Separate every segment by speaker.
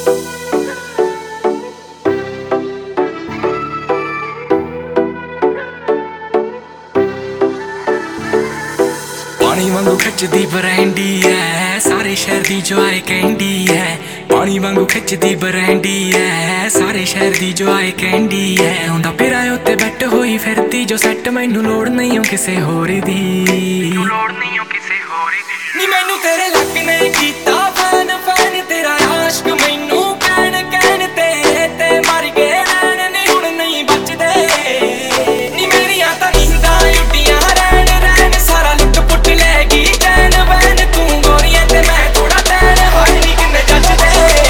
Speaker 1: पानी वांगू खिचदी ब्रांडी है, सारे शहर दी जो आए कैंडी है। पानी वांगू खिचदी ब्रांडी है, सारे शहर दी जो आए कैंडी है। हुंदा फिरा उत्ते बैठ होई फिरदी जो सैट, मैनू लोड़ नहीं हो किसे होर दी। नी मैनू तेरे लक ने कीता फैन फैन, तेरा आशिक मैनू कहन कहन तेरे ते मर गए नैन नी हुण नहीं बचदे। नी मेरियां तां नींदां उड्डियां रैन रैन, सारा लुट पुट लैगी चैन वैन। तू गोरियां ते मैं थोड़ा टैन, हाय नी किन्ने जचदे।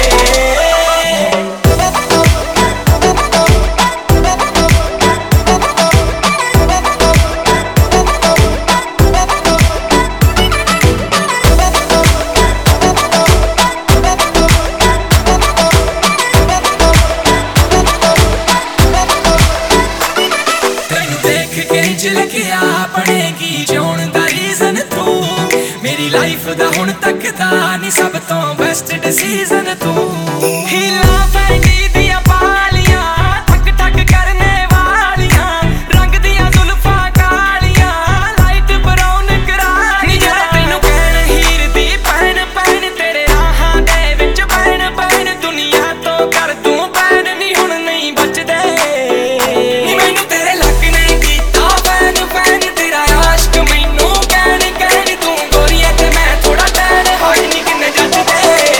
Speaker 1: लिखिया बनेगी जिउण दा रीजन तू, मेरी लाइफ दा हुण तक दा नी सब तो बेस्ट डिसीजन तू। हीला पैंडी दियां पालियां, ठक ठक करने वालियां, रंग दियां जुल्फां कालियां, लाइट ब्राउन करालियां। तैनू कहण हीर दी भैन भैन, तेरे राहां दे विच बैन बैन। दुनिया तो कर तू बैन नी हुण नहीं बचदे। नी मैनू तेरे लक ने कीता फैन फैन, तेरा आशिक मैनू कहन कहन। तू गोरियां ते मैं थोड़ा टैन, हाय नी किन्ने जचदे।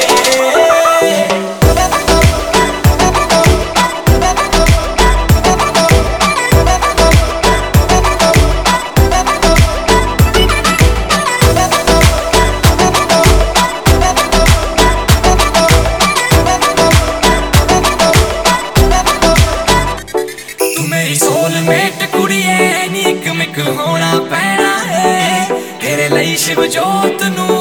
Speaker 1: तू मेरी सोलमेट कुड़िए नी, इक मिक होना पैना है। तेरे लई शिव जोत नू